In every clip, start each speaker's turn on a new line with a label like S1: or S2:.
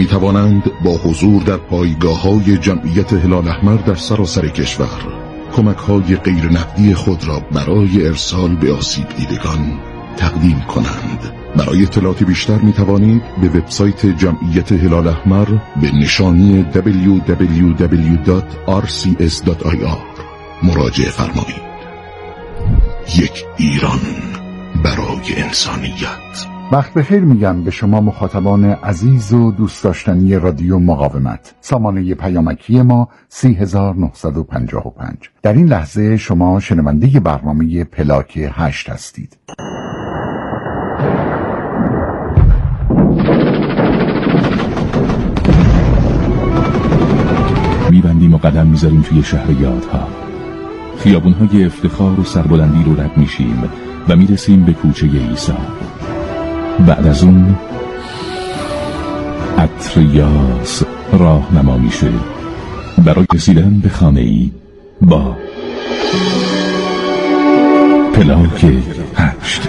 S1: می توانند با حضور در پایگاه‌های جمعیت هلال احمر در سراسر کشور کمک‌های غیر نقدی خود را برای ارسال به آسیب دیدگان تقدیم کنند. برای اطلاعات بیشتر می توانید به وبسایت جمعیت هلال احمر به نشانی www.rcs.ir مراجعه فرمایید. یک ایران برای انسانیت.
S2: وقت بخیر میگم به شما مخاطبان عزیز و دوست داشتنی رادیو مقاومت. سامانه پیامکی ما 3955. در این لحظه شما شنونده برنامه پلاک 8 هستید.
S3: میبندیم و قدم میذاریم توی شهر یادها. خیابونهای افتخار و سربلندی رو رد میشیم و میرسیم به کوچه عیسی. بعد از اون عطر یاس راهنما میشه برای رسیدن به خانه‌ای با پلاک 8.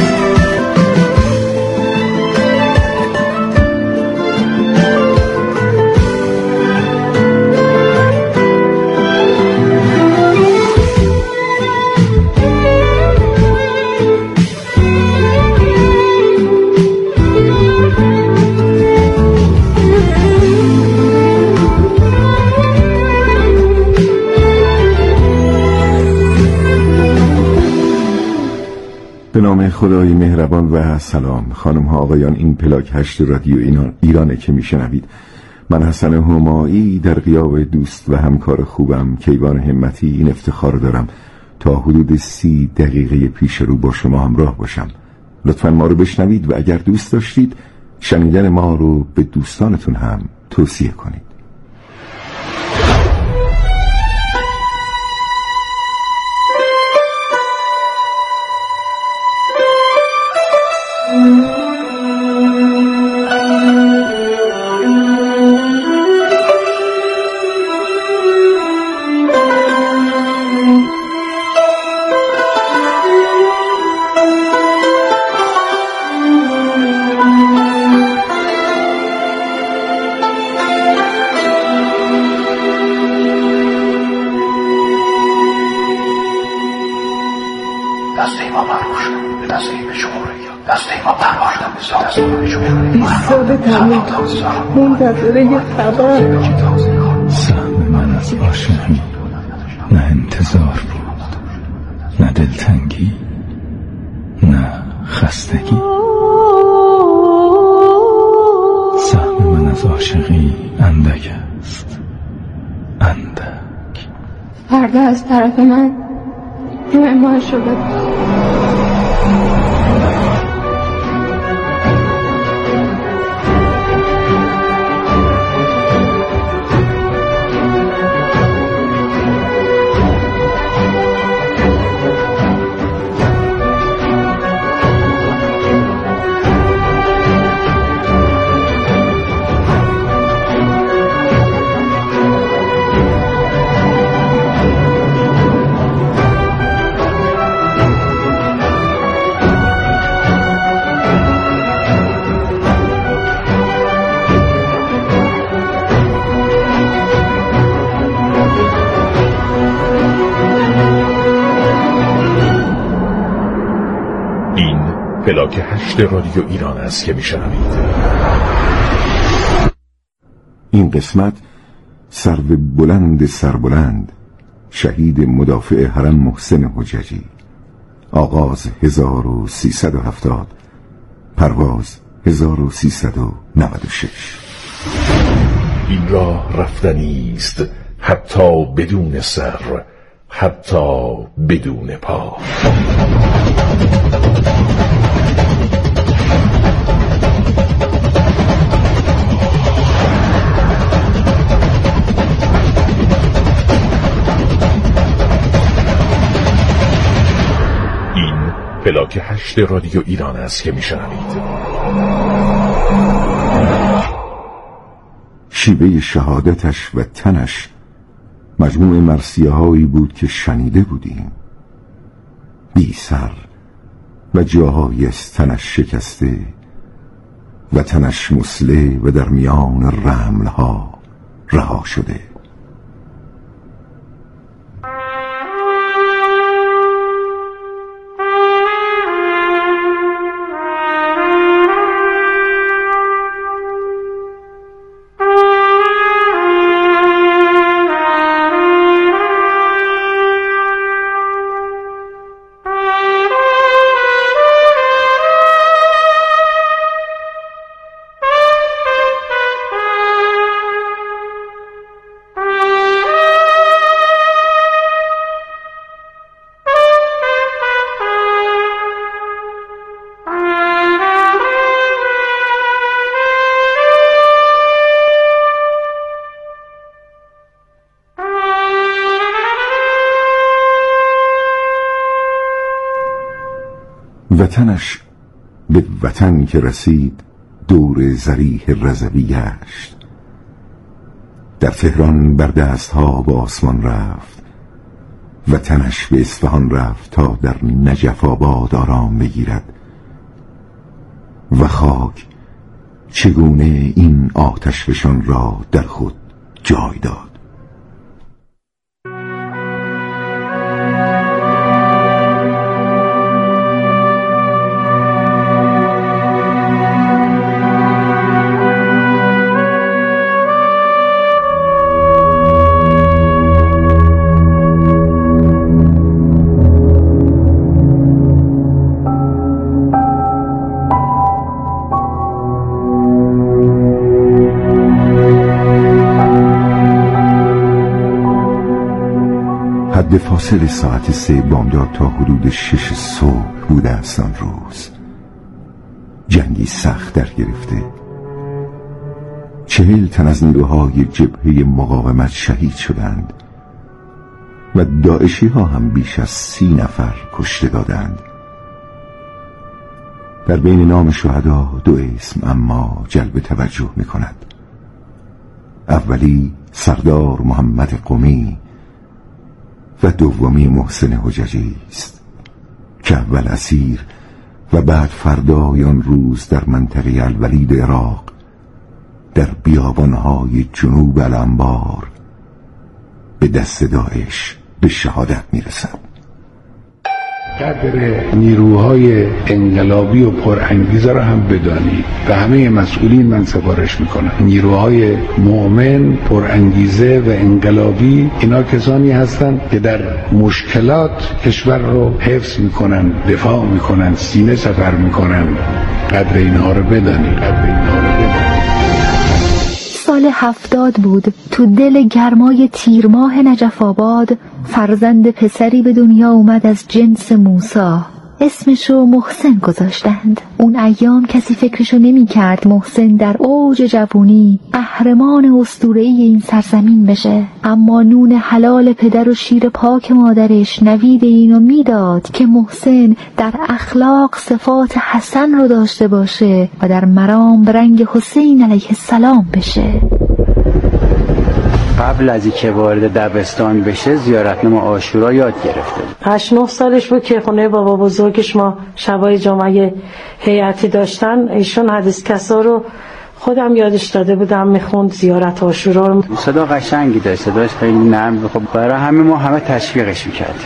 S4: به نام خدای مهربان و سلام. خانم ها آقایان، این پلاک 8 رادیو ایرانه که میشنوید. من حسن همایی در غیاب دوست و همکار خوبم کیوان همتی این افتخار دارم تا حدود 30 دقیقه پیش رو با شما همراه باشم. لطفاً ما رو بشنوید و اگر دوست داشتید شنیدن ما رو به دوستانتون هم توصیه کنید.
S5: منتظره یه خبر.
S3: سهم من از عاشقی نه انتظار بود، نه دلتنگی، نه خستگی. سهم من از عاشقی اندک است، اندک.
S5: فردا از طرف من روی ما شده
S6: پلاک 8 رادیو ایران است که میشنوید.
S4: این قسمت سرو بلند سربلند، شهید مدافع حرم محسن حججی. آغاز 1370، پرواز 1396.
S6: این راه رفتنی است حتی بدون سر، حتی بدون پا. پلاک 8 رادیو ایران است که میشنوید.
S4: شیوه شهادتش و تنش مجموع مرثیه هایی بود که شنیده بودیم. بی سر و جاهای از تنش شکسته، وطنش مسلح و در میان رملها رها شده. وطنش به وطن که رسید دور ذریح رضوی گشت. در تهران بر دستها به آسمان رفت، وطنش به اصفهان رفت تا در نجف آباد آرام بگیرد. و خاک چگونه این آتش فشان را در خود جای داد. حد فاصل ساعت 3 بامداد تا حدود 6 صبح بوده است. آن روز جنگی سخت در گرفته. 40 تن از نیروهای جبهه مقاومت شهید شدند و داعشی ها هم بیش از 30 نفر کشته دادند. در بین نام شهدا 2 اسم اما جلب توجه می کند. اولی سردار محمد قمی و دومی محسن حججی است که اول اسیر و بعد فردای آن روز در منطقه الولید عراق در بیابانهای جنوب الانبار به دست داعش به شهادت میرسد.
S7: قدر نیروهای انقلابی و پرانگیزه را هم بدانید. به همه مسئولین من سفارش میکنم. نیروهای مؤمن، پرانگیزه و انقلابی، اینا کسانی هستند که در مشکلات کشور رو حفظ میکنن، دفاع میکنن، سینه سپر میکنن. قدر اینها رو بدانید.
S8: سال 70 بود. تو دل گرمای تیر ماه نجف آباد فرزند پسری به دنیا اومد از جنس موسی. اسمشو محسن گذاشتند. اون ایام کسی فکرشو نمی کرد محسن در اوج جوونی قهرمان اسطوره‌ای این سرزمین بشه، اما نون حلال پدر و شیر پاک مادرش نوید اینو میداد که محسن در اخلاق صفات حسن رو داشته باشه و در مرام به رنگ حسین علیه السلام بشه.
S9: قبل از اینکه وارد دبستان بشه زیارتنامه عاشورا یاد گرفته.
S10: 8-9 سالش بود که خونه بابا بزرگش ما شبای جمعه هیئتی داشتن. ایشون حدیث کسا رو خودم یادش داده بودم میخوند زیارت عاشورا رو.
S9: صدا قشنگی داشت، صداش خیلی نرم. خب برای همه ما همه تشویقش میکردیم.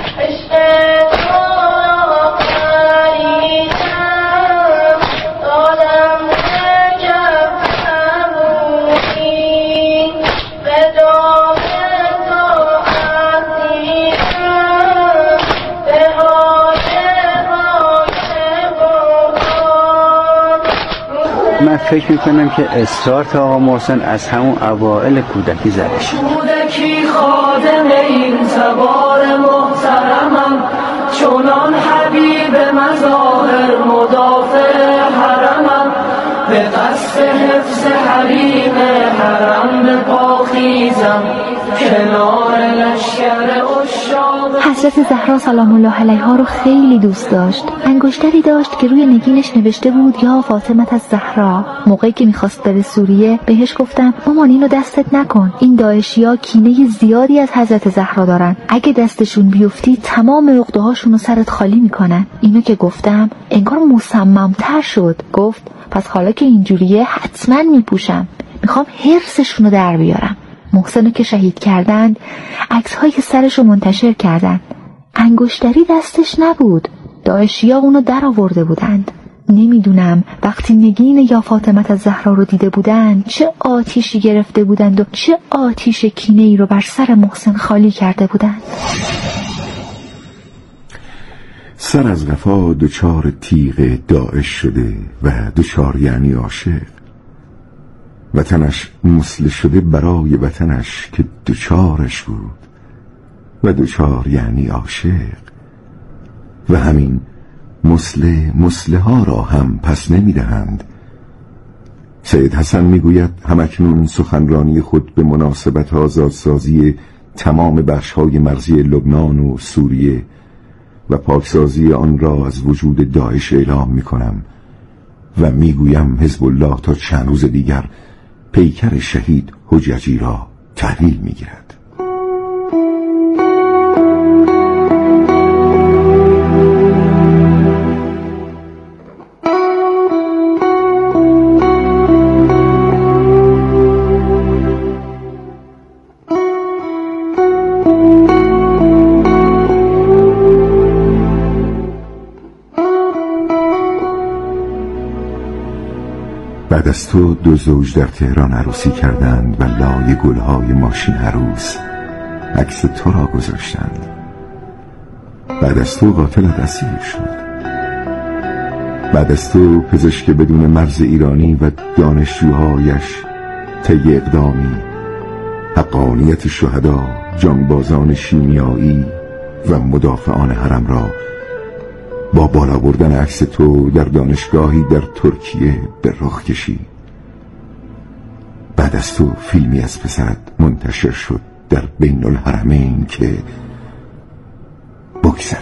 S9: من فکر میکنم که استارت آقا محسن از همون اوائل کودکی زده شد.
S11: کودکی خادم این تبار محترمم، چونان حبیب مظاهر مدافع حرمم، به قصد حفظ حریم حرم به پاخیزم، کنار لشکر اشاق.
S8: حضرت حضرت زهرا سلام الله علیها رو خیلی دوست داشت. انگشتری داشت که روی نگینش نوشته بود یا فاطمه الزهرا. موقعی که میخواست بره سوریه بهش گفتم مامان اینو دستت نکن، این داعشیا کینه زیادی از حضرت زهرا دارن، اگه دستشون بیفتی تمام عقده‌هاشون رو سرت خالی میکنن. اینو که گفتم انگار مصمم‌تر شد. گفت پس حالا که اینجوریه حتما میپوشم، میخوام حرصشون رو در بیارم. محسنو که شهید کردند عکس‌های سرشو منتشر کردند. انگشتری دستش نبود، داعشیا اونو در آورده بودند. نمیدونم وقتی نگین یا فاطمه الزهرا رو دیده بودند چه آتیشی گرفته بودند و چه آتیش کینه‌ای رو بر سر محسن خالی کرده بودند.
S4: سر از قفا دچار تیغ داعش شده و دچار یعنی عاشق. وطنش مسل شده برای وطنش که دچارش بود و دچار یعنی عاشق. و همین مسله ها را هم پس نمی دهند. سید حسن می گوید همکنون سخنرانی خود به مناسبت آزادسازی تمام بخش‌های مرزی لبنان و سوریه و پاکسازی آن را از وجود داعش اعلام می کنم و می گویم حزب الله تا چند روز دیگر پیکر شهید حججی را تحویل می گیرد. بعد از تو 2 زوج در تهران عروسی کردند و لای گلهای ماشین عروس عکس تو را گذاشتند. بعد از تو قاتلت اسیر شد. بعد از تو پزشک بدون مرز ایرانی و دانشجوهایش طی اقدامی حقانیت شهدا، جانبازان شیمیایی و مدافعان حرم را با بالا بردن عکس تو در دانشگاهی در ترکیه به رخ کشید. بعد از تو فیلمی از پسرت منتشر شد در بین الحرمین که بگذری.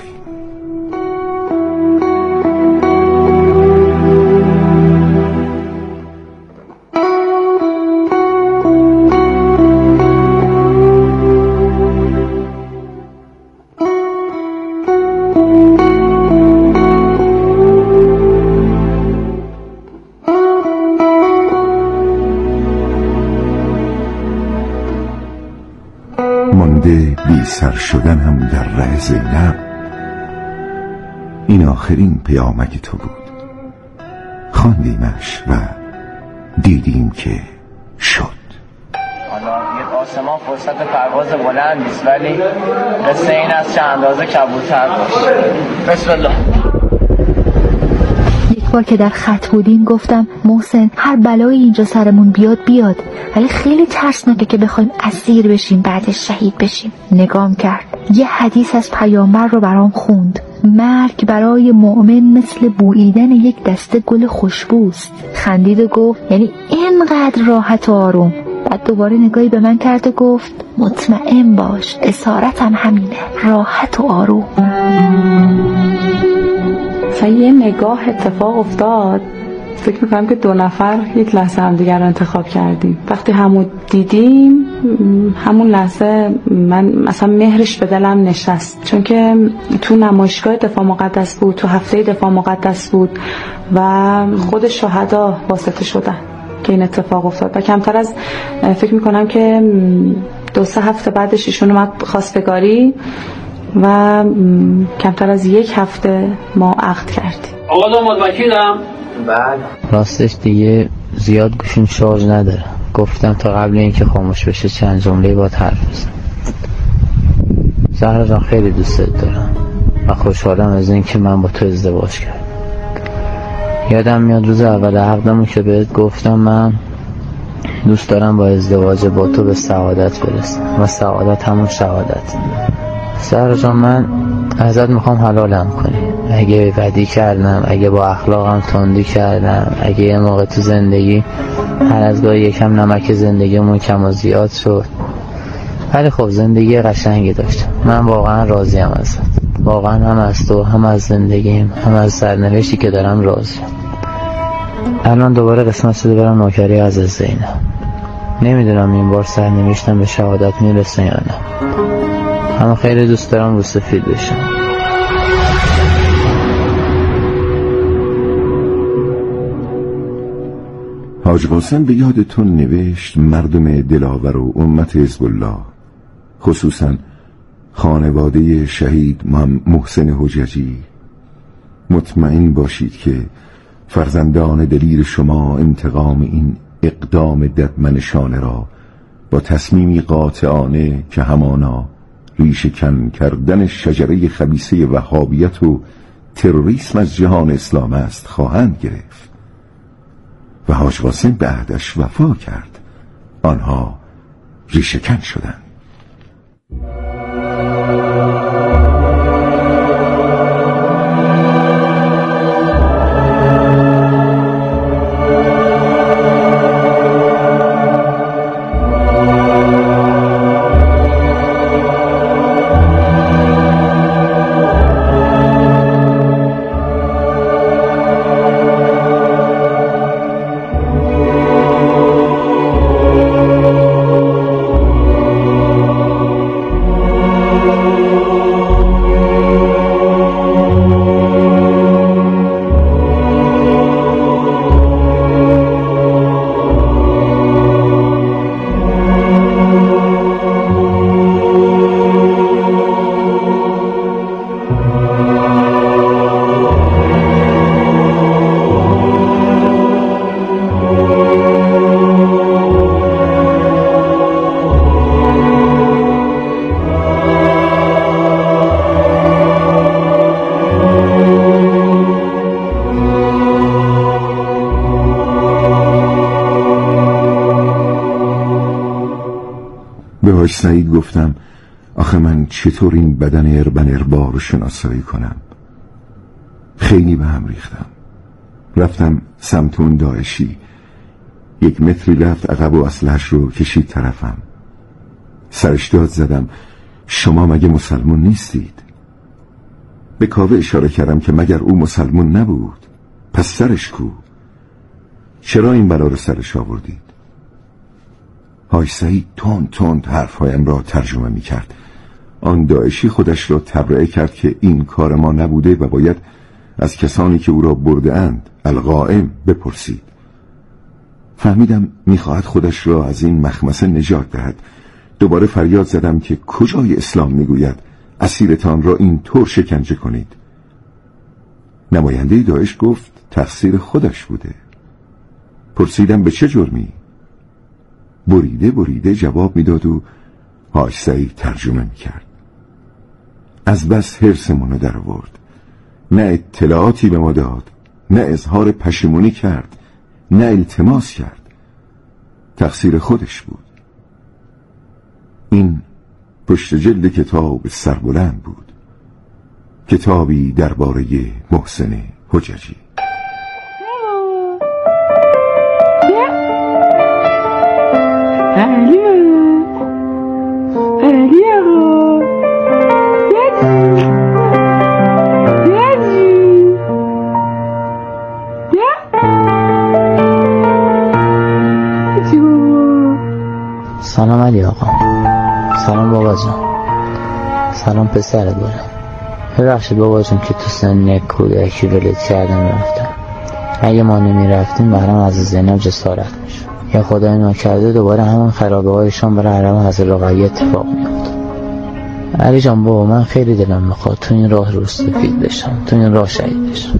S4: مانده بی سر شدن هم در ره زینب. این آخرین پیامک تو بود. خواندیمش و دیدیم که شد.
S12: حالا یه آسمان فرصت پرواز بلند نیست، ولی قصه این از چه اندازه کبوتر باشه. بسم الله.
S8: بار که در خط بودیم گفتم محسن هر بلایی اینجا سرمون بیاد، ولی خیلی ترسناکه که بخوایم اسیر بشیم بعدش شهید بشیم. نگام کرد، یه حدیث از پیامبر رو برام خوند. مرگ برای مؤمن مثل بوییدن یک دسته گل خوشبوست. خندید و گفت یعنی اینقدر راحت و آروم. بعد دوباره نگاهی به من کرد و گفت مطمئن باش، اسارتم همینه، راحت و آروم.
S10: یه نگاه اتفاق افتاد. فکر میکنم که 2 نفر یک لحظه هم دیگر رو انتخاب کردیم. وقتی همون دیدیم همون لحظه من مثلا مهرش به دلم نشست، چون که تو نمایشگاه دفاع مقدس بود، تو هفته دفاع مقدس بود و خود شهدا واسطه شدن که این اتفاق افتاد. و کمتر از فکر میکنم که 2-3 هفته بعدش ایشون اومد خواستگاری و کمتر از 1 هفته ما عقد کردیم.
S12: آقا داماد وکیلم.
S9: بعد راستش دیگه زیاد گوشم شارژ نداره. گفتم تا قبل اینکه خاموش بشه چند جمله با حرف بزنم. زهرا جان خیلی دوستت دارم و خوشحالم از اینکه من با تو ازدواج کردم. یادم میاد روز اول عقدمون که بهت گفتم من دوست دارم با ازدواج با تو به سعادت برسم و سعادت همون شهادت. زهرا جان من ازت میخوام حلالم کنی. اگه بدی کردم، اگه با اخلاقم تندی کردم، اگه یه موقع تو زندگی هر از گاهی یکم نمک زندگیمون کم و زیاد شد، ولی خب زندگی قشنگی داشتم. من واقعا راضیم ازت، واقعا هم از تو، هم از زندگیم، هم از سرنوشتی که دارم راضیم. الان دوباره قسمت شده برم نوکری از زینب. نمیدونم این بار سرنوشتم به شهادت میرسه یا نه، اما خیلی دوست دارم رو سفید بشم.
S4: حاج قاسم به یادتون نوشت مردم دلاور و امت حزب الله، خصوصا خانواده شهید محسن حججی، مطمئن باشید که فرزندان دلیر شما انتقام این اقدام ددمنشانه را با تصمیمی قاطعانه که همانا ریشه کن کردن شجره خبیثه وهابیت و تروریسم از جهان اسلام است خواهند گرفت. و حاج قاسم به عهدش وفا کرد. آنها ریشه کن شدند. به حاج سعید گفتم آخه من چطور این بدن اربن اربا رو شناسایی کنم؟ خیلی به هم ریختم. رفتم سمت اون داعشی. 1 متری رفت عقب و اسلحه‌اش رو کشید طرفم. سرش داد زدم شما مگه مسلمون نیستید؟ به کاوه اشاره کردم که مگر او مسلمون نبود؟ پس سرش کو؟ چرا این بلا رو سرش آوردید؟ حاج سعید تند حرفهایم را ترجمه می کرد. آن داعشی خودش را تبرئه کرد که این کار ما نبوده و باید از کسانی که او را برده اند القائم بپرسید. فهمیدم میخواهد خودش را از این مخمسه نجات دهد. دوباره فریاد زدم که کجای اسلام میگوید اسیرتان را این طور شکنجه کنید؟ نماینده داعش گفت تقصیر خودش بوده. پرسیدم به چه جرمی؟ بریده جواب میداد و حاج سعید ترجمه میکرد. از بس حرصمون در آورد. نه اطلاعاتی به ما داد، نه اظهار پشیمونی کرد، نه التماس کرد. تقصیر خودش بود. این پشت جلد کتاب سربلند بود، کتابی درباره محسن حججی.
S9: سلام علی آقا. سلام بابا جان. سلام پسرت بودم. ببخشید بابا جان که تو سن کودکی ولت کردم رفتم. اگه ما نمی رفتیم بهرام از زینب جسارت میشد. یا خدای ناکرده دوباره همون خرابه هایشان برای حرم حضرت رقیه اتفاق میفت. علی جان بابا من خیلی دلم میخواد تو این راه رو سفید بشم، تو این راه شهید بشم.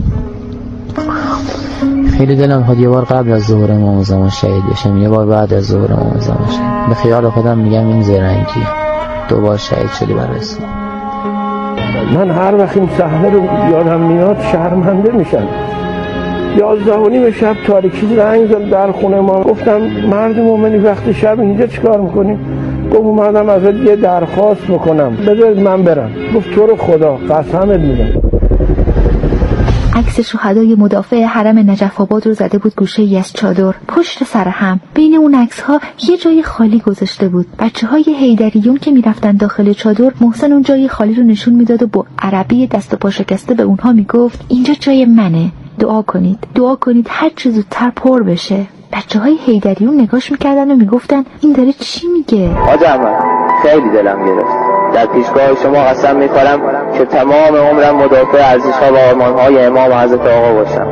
S9: خیلی دلم میخواد یه بار قبل از ظهور امام زمان شهید بشم، یه بار بعد از ظهور امام زمان شهید. به خیال خودم میگم این زرنگی 2 بار شهید شدی برای اسلام.
S13: من هر وقت این صحنه رو یادم میاد شرمنده میشم. 11:30 شب تاریکی زنگ زد در خونه ما. گفتم مرد مومنی وقت شب اینجا چیکار میکنی؟ گفت اومدم ازت یه درخواست بکنم، بذارید من برم. گفت تو رو خدا قسمت میدم.
S8: عکس عکس شهدای مدافع حرم نجف آباد رو زده بود گوشه ای از چادر پشت سر هم. بین اون عکس‌ها یه جای خالی گذاشته بود. بچه‌های حیدریون که میرفتن داخل چادر، محسن اون جای خالی رو نشون میداد و با عربی دست و پا شکسته به اونها میگفت اینجا جای منه، دعا کنید هر چه زودتر پر بشه. بچه‌های حیدریون نگاش میکردن و میگفتن این داره چی میگه؟
S12: حاج احمد خیلی دلم گرفت. در پیشگاه شما قسم میخورم که تمام عمرم مدافع ارزش‌ها و آرمان‌های امام حضرت آقا باشم.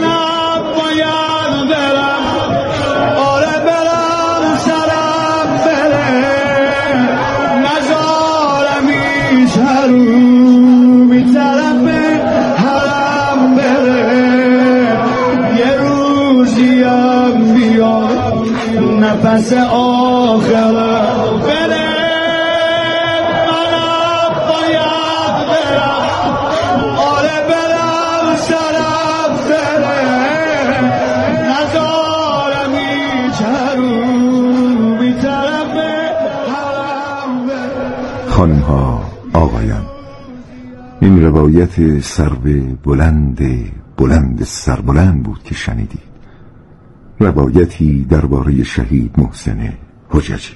S11: نفس آخر بره منم باید برم، آره برم سرم بره، ندارم هیچ رو بی طرف حرم بره.
S4: خانم ها، آقایان، این روایت سرو بلند سربلند بود که شنیدید. روایتی درباره شهید محسن حججی.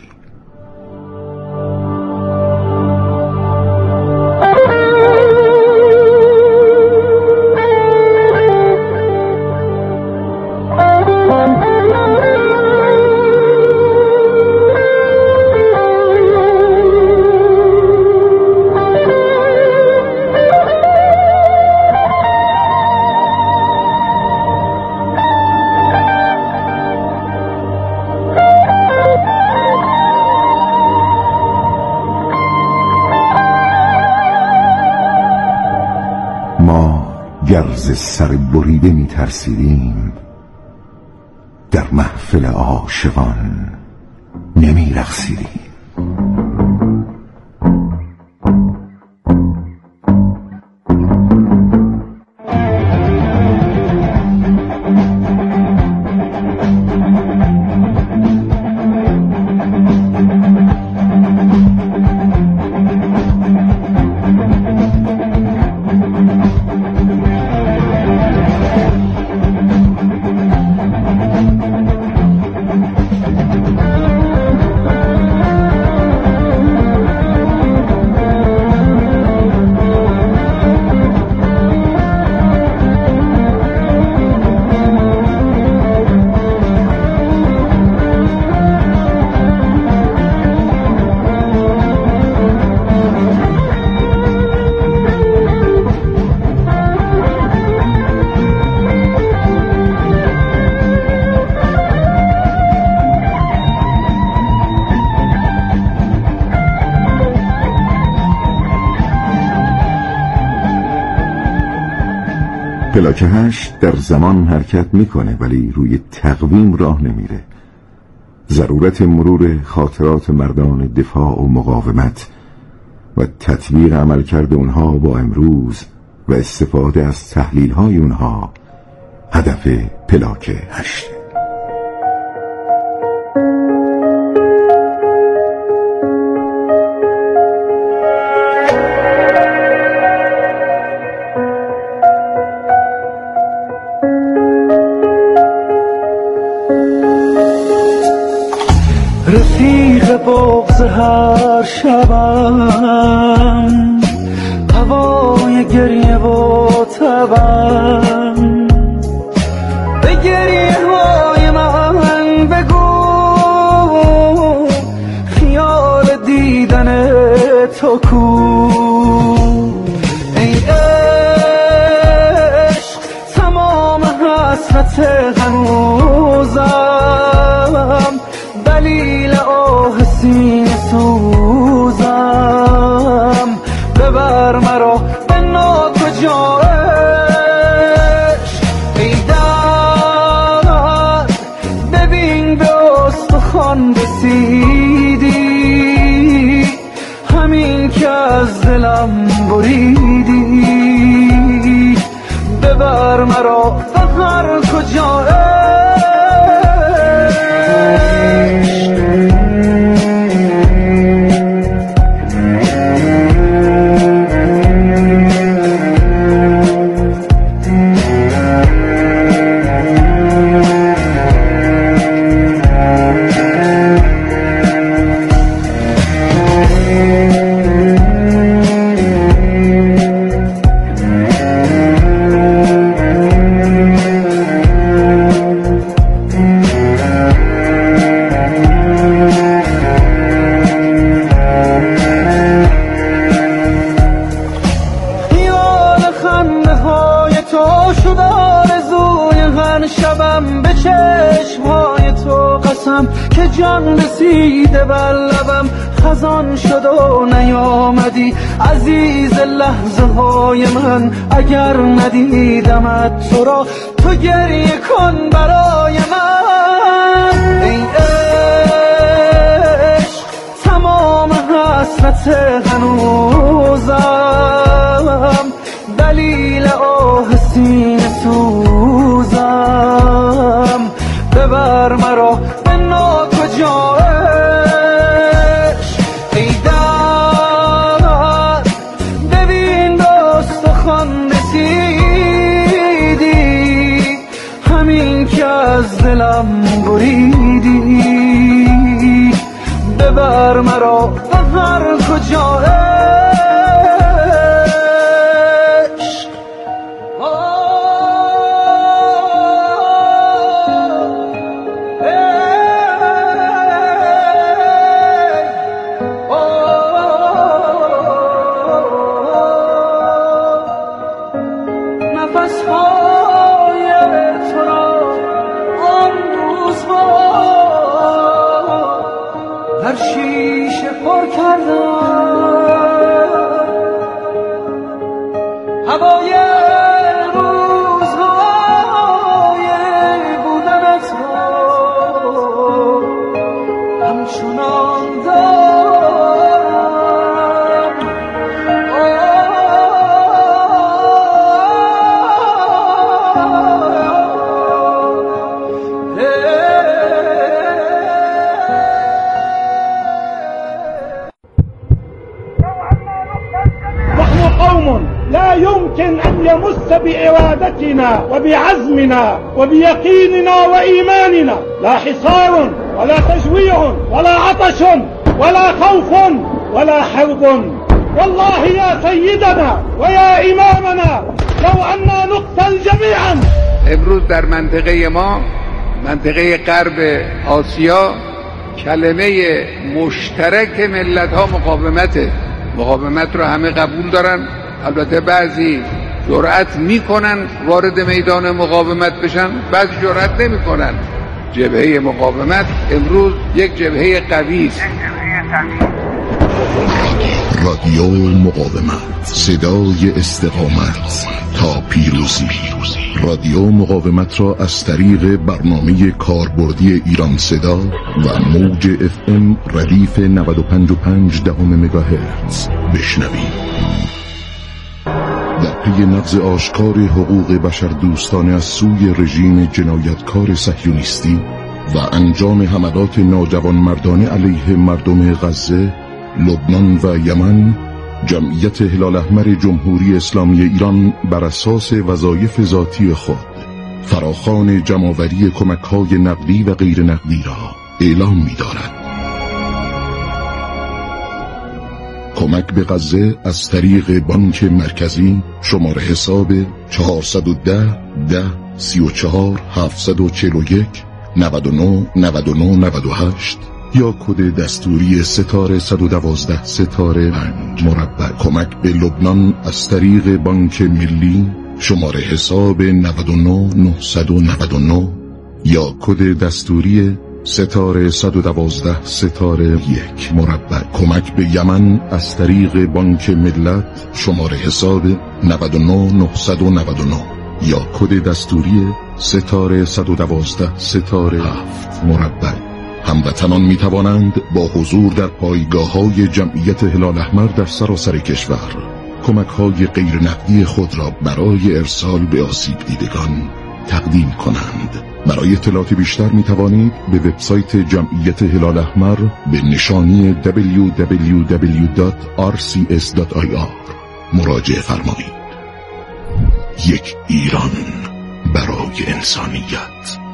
S4: گرز سر بریده می ترسیدیم، در محفل عاشقان نمی رقصیدیم. پلاک 8 در زمان حرکت میکنه ولی روی تقویم راه نمیره. ضرورت مرور خاطرات مردان دفاع و مقاومت و تطبیق عملکرد اونها با امروز و استفاده از تحلیل های اونها هدف پلاک 8.
S11: رفیق بغض هر شبم، هوای گریه و تبم، به گریه های من بگو خیال دیدن تو کو. ای عشق تمام حسرت هنوزم، دلیل آه سینه سوزم، ببر مرا به ناکجایش. ای درد ببین به استخوان رسیدی، همین که از دلم بریدی، ببر مرا به هر کجایش. رسیده بر لبم خزان شد و نیامدی عزیز لحظه های من، اگر ندیدمت تو را تو گریه کن برای من. ای عشق تمام حسرت هنوزم، دلیل آه سینه سوزم، ببر مرا به ناکجا عشق. ای درد ببین به استخوان رسیدی، همین که از دلم بریدی، ببر مرا به هر کجا شیشه پر کردم، هوای روزهای بودنت را همچنان دارم.
S13: لا يمكن أن يمس بإرادتنا وبعزمنا وبيقيننا وإيماننا لا حصار ولا تجويع ولا عطش ولا خوف ولا حرب. والله يا سيدنا ويا إمامنا لو أننا نقتل جميعا.
S7: امروز در منطقه ما، منطقه غرب آسیا، کلمه مشترک ملت ها مقاومته. مقاومت رو همه قبول دارن، البته بعضی جرأت میکنن وارد میدان مقاومت بشن، بعضی جرأت نمیکنن. جبهه مقاومت امروز یک جبهه قوی است.
S1: رادیو مقاومت، صدای استقامت تا پیروزی. رادیو مقاومت را از طریق برنامه کاربردی ایران صدا و موج FM ردیف 95.5 مگاهرتز بشنوید. در پی نقض آشکار حقوق بشر دوستانه از سوی رژیم جنایتکار صهیونیستی و انجام حملات ناجوانمردانه علیه مردم غزه، لبنان و یمن، جمعیت هلال احمر جمهوری اسلامی ایران بر اساس وظایف ذاتی خود فراخوان جمع‌آوری کمک‌های نقدی و غیر نقدی را اعلام می‌دارد. کمک به غزه از طریق بانک مرکزی شماره حساب 410 10 34 741 99 99 98 یا کد دستوری ستاره 112 ستاره 5 مربع. کمک به لبنان از طریق بانک ملی شماره حساب 99 999 یا کد دستوری ستاره 112 ستاره 1 مربع. کمک به یمن از طریق بانک ملت شماره حساب 99 999 یا کد دستوری ستاره 112 ستاره 7 مربع. هموطنان می توانند با حضور در پایگاه‌های جمعیت هلال احمر در سراسر کشور کمک‌های غیر نقدی خود را برای ارسال به آسیب دیدگان تقدیم کنند. برای اطلاعات بیشتر می توانید به وبسایت جمعیت هلال احمر به نشانی www.rcs.ir مراجعه فرمایید. یک ایران برای انسانیت.